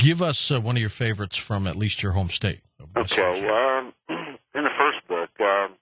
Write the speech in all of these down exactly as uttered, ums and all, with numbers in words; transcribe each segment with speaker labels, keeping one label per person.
Speaker 1: Give us uh, one of your favorites from at least your home state.
Speaker 2: Okay. Um, in the first book, um,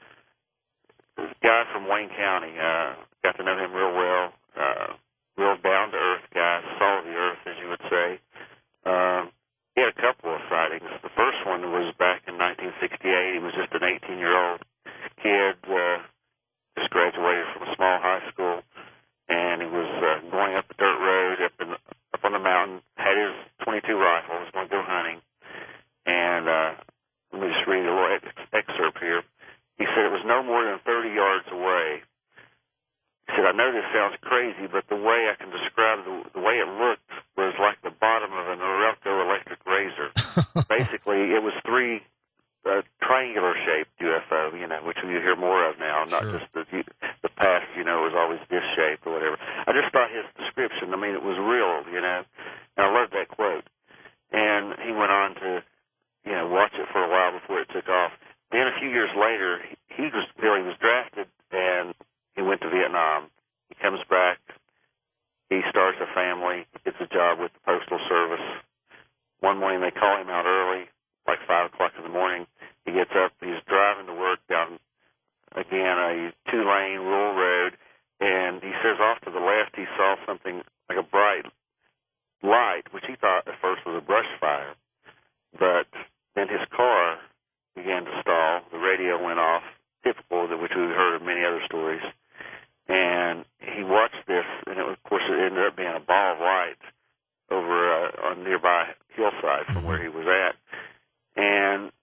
Speaker 2: this guy from Wayne County, uh, got to know him real well, uh, real down-to-earth guy, salt of the earth, as you would say. Um, he had a couple of sightings. The first one was back in nineteen sixty-eight. He was just an eighteen-year-old kid, uh, just graduated from a small high school, and he was uh, going up a dirt road up, in, up on the mountain, had his twenty-two rifle, was going to go hunting, and uh, let me just read a little ex- excerpt here. He said it was no more than thirty yards away. He said, I know this sounds crazy, but the way I can describe the, the way it looked was like the bottom of an Norelco electric razor. Basically, it was three uh, triangular-shaped U F O, you know, which you hear more of now, not
Speaker 1: Sure.
Speaker 2: just the the past, you know, was always disc-shaped or whatever. I just thought his description, I mean, it was real, you know, and I loved that quote. And he went on to, you know, watch it for a while before it took off. Then a few years later, he was, Billy was drafted, and he went to Vietnam. He comes back. He starts a family, gets a job with the Postal Service. One morning they call him out early, like five o'clock in the morning. He gets up. He's driving to work down, again, a two-lane rural road, and he says off to the left he saw something like a bright light, which he thought at first was a brush fire. But then his car began to stall. The radio went off, typical, which we've heard of many other stories. And he watched this, and it was, of course, it ended up being a ball of light over a, a nearby hillside from where he was at. And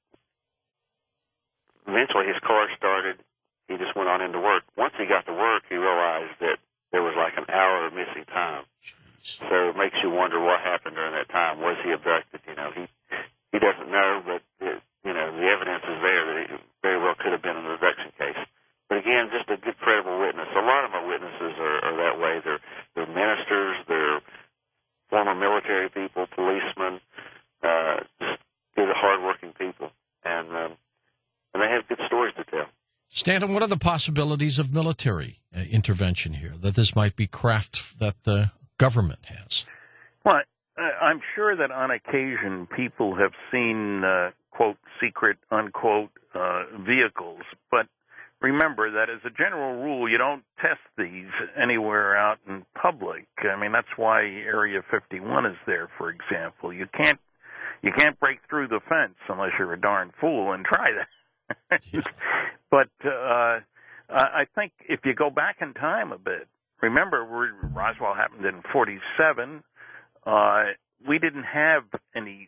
Speaker 2: eventually his car started. He just went on into work. Once he got to work, he realized that there was like an hour of missing time. So it makes you wonder what happened during that time. Was he abducted? You know, he he doesn't know, but it, you know, the evidence is there that it very well could have been an abduction case. But again, just a good, credible witness. A lot of my witnesses are, are that way. They're they're ministers, they're former military people, policemen, uh, just good, hardworking people, and um, and they have good stories to tell.
Speaker 1: Stanton, what are the possibilities of military uh, intervention here? That this might be craft that the government has.
Speaker 3: Well, I'm sure that on occasion people have seen, uh, quote, secret, unquote, uh, vehicles. But remember that as a general rule, you don't test these anywhere out in public. I mean, that's why Area fifty-one is there, for example. You can't you can't break through the fence unless you're a darn fool and try that.
Speaker 1: Yeah.
Speaker 3: But uh, I think if you go back in time a bit, remember Roswell happened in forty-seven. Uh, we didn't have any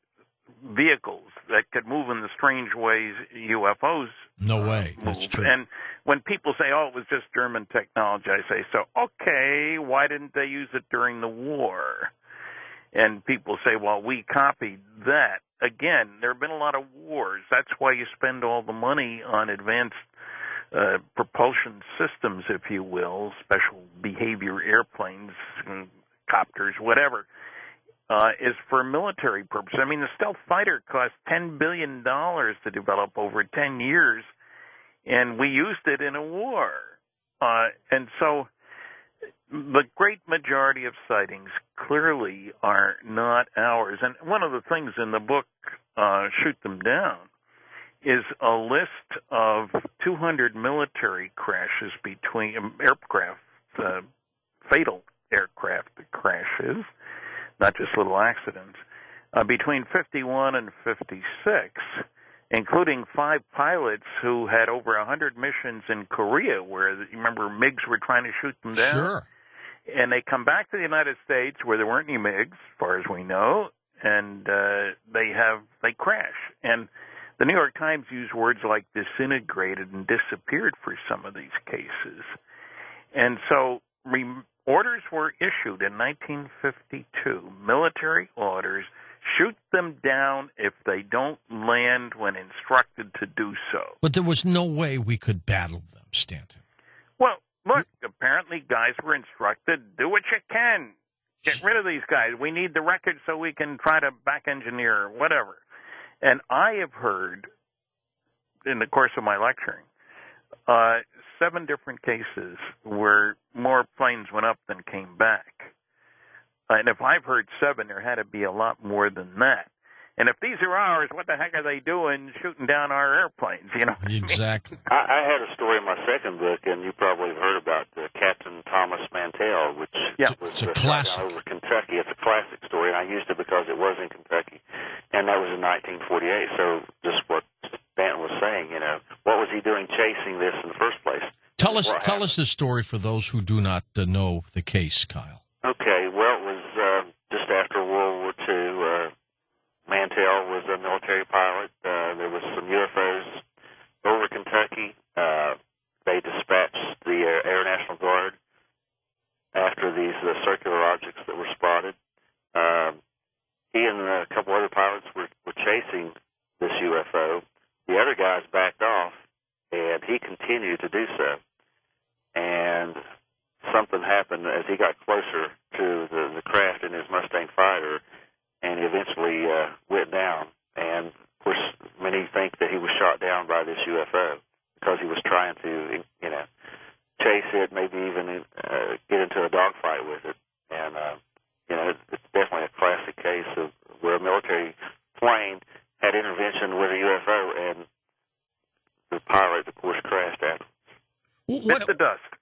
Speaker 3: vehicles that could move in the strange ways U F Os
Speaker 1: No way.
Speaker 3: uh,
Speaker 1: That's
Speaker 3: move.
Speaker 1: true.
Speaker 3: And when people say, oh, it was just German technology, I say, so, okay, why didn't they use it during the war? And people say, well, we copied that. Again, there have been a lot of wars. That's why you spend all the money on advanced uh, propulsion systems, if you will, special behavior airplanes, copters, whatever, uh, is for military purposes. I mean, the stealth fighter cost ten billion dollars to develop over ten years, and we used it in a war. Uh, and so the great majority of sightings clearly are not ours. And one of the things in the book, uh, Shoot Them Down, is a list of two hundred military crashes between um, aircraft, uh, fatal aircraft crashes, not just little accidents, uh, between fifty-one and fifty-six, including five pilots who had over one hundred missions in Korea where, you remember, MiGs were trying to shoot them down?
Speaker 1: Sure.
Speaker 3: And they come back to the United States where there weren't any MiGs, as far as we know, and uh, they have they crash. And the New York Times used words like disintegrated and disappeared for some of these cases. And so re- orders were issued in nineteen fifty-two, military orders, shoot them down if they don't land when instructed to do so.
Speaker 1: But there was no way we could battle them, Stanton.
Speaker 3: Well, look, apparently guys were instructed, do what you can. Get rid of these guys. We need the record so we can try to back engineer or whatever. And I have heard, in the course of my lecturing, uh, seven different cases where more planes went up than came back. And if I've heard seven, there had to be a lot more than that. And if these are ours, what the heck are they doing shooting down our airplanes? You know,
Speaker 1: exactly.
Speaker 2: I, I had a story in my second book, and you probably have heard about uh, Captain Thomas Mantell, which
Speaker 3: yeah.
Speaker 2: was
Speaker 1: it's a
Speaker 2: uh,
Speaker 1: classic.
Speaker 2: shot down over Kentucky. It's a classic story, and I used it because it was in Kentucky, and that was in nineteen forty-eight. So just what Stanton was saying, you know, what was he doing chasing this in the first place?
Speaker 1: Tell us,
Speaker 2: What
Speaker 1: tell
Speaker 2: happened?
Speaker 1: us this story for those who do not uh, know the case, Kyle.
Speaker 2: Okay, well, it was uh, just after World War Two. Uh, Mantell was a military pilot. Uh, there was some U F Os over Kentucky. Uh, they dispatched the Air, Air National Guard after these uh, circular objects that were spotted. Um, he and a couple other pilots were, were chasing this U F O. The other guys backed off, and he continued to do so. And something happened as he got closer to the, the craft in his Mustang fighter, and he eventually uh, went down. And, of course, many think that he was shot down by this U F O because he was trying to, you know, chase it, maybe even uh, get into a dogfight with it. And, uh, you know, it's definitely a classic case of where a military plane had intervention with a U F O, and the pilot, of course, crashed after.
Speaker 3: Bit the dust.